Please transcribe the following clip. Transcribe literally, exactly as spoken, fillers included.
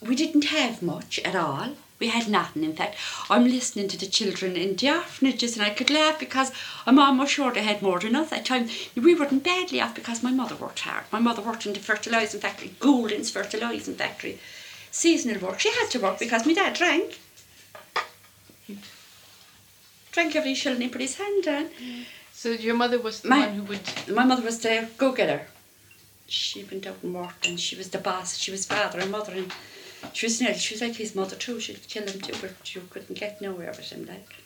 we didn't have much at all. We had nothing, in fact. I'm listening to the children in the orphanages and I could laugh because I'm almost sure they had more than us at times. We weren't badly off because my mother worked hard. My mother worked in the fertilising factory, Goulding's fertilising factory. Seasonal work. She had to work because my dad drank. Drank every shilling he put his hand on. So your mother was the My- one who would... My mother was the go-getter. She went out and worked and she was the boss. She was father and mother and she was nearly, she was like his mother too. She'd kill him too, but you couldn't get nowhere with him, like.